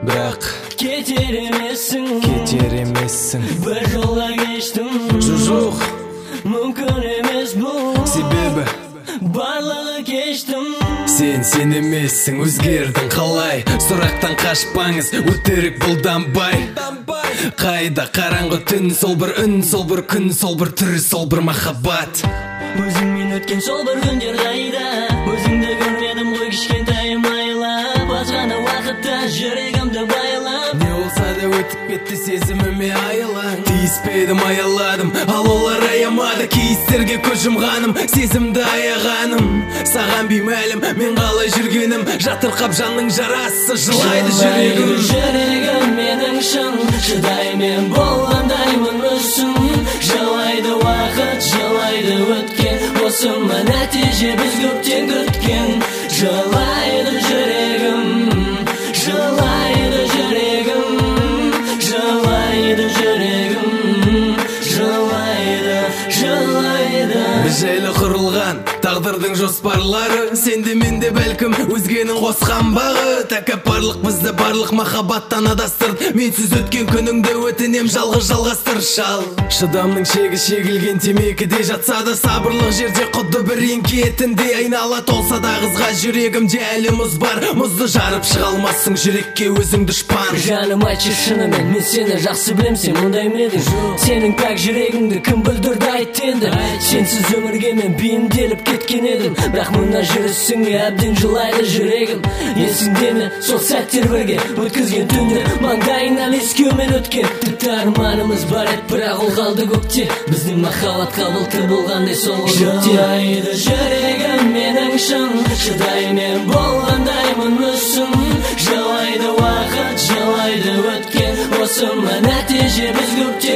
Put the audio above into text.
Бірақ кетер емессің бір жолға кештім жоқ мүмкін емес бұл себебі барлығы кештім сен емессің өзгердің қалай сұрақтан қашпаңыз өтірік бұлданбай қайда қараңғы түн сол бір үн сол бір күн сол бір түр сол бір махаббат өзіңмен өткен сол бір күндер қайда өзіңді көрмедім ғой кішкентайым айлап азғана уақытта жүрегімді байлап не болса да өтіп кетті сезіміме айлаң тиіспедім аяладым ал олар аямады кейістерге көз жұмғаным сезімді аяғаным саған беймәлім мен қалай жүргенім жатырқап жанның жарасы жылайды жүрегім менің шын шыдаймен болғандаймын мүсін жылайды уақыт жылайды өткен осы ма нәтиже біз көптен күткен жылайды жүрегім жылайды жүрегім жылайды жүрегім жылайды біз жайлы құрылған тағдырдың жоспарлары сенде менде бәлкім өзгенің қосқан бағы тәкаппарлық бізді барлық махаббаттан адастырды менсіз өткен күніңді өтінем жалғыз жалғастыр шал шыдамның шегі шегілген темекіде жатса да сабырлық жерде құдды бір еңкетіндей айнала толса да қызға жүрегімде әлі мұз бар мұзды жарып шыға алмассың жүрекке өзің дұшпан жаным айтшы шынымен мен сені жақсы білем сен мұндай ма едің сенің пәк жүрегіңді кім бүлдірді айт енді сенсіз өмірге мен бейімделіп кеткен едім бірақ мына жүрісіңе әбден жылайды жүрегім есіңде ме сол сәттер бірге өткізген түндер маңдайыңнан иіскеумен өткен тіпті арманымыз бар еді бірақ ол қалды көкте біздің махаббатқа былтыр болғандай соңғы көкте жылайды жүрегім менің шын шыдаймен болғандаймын мүсін жылайды уақыт жылайды өткен осы ма нәтиже біз көптен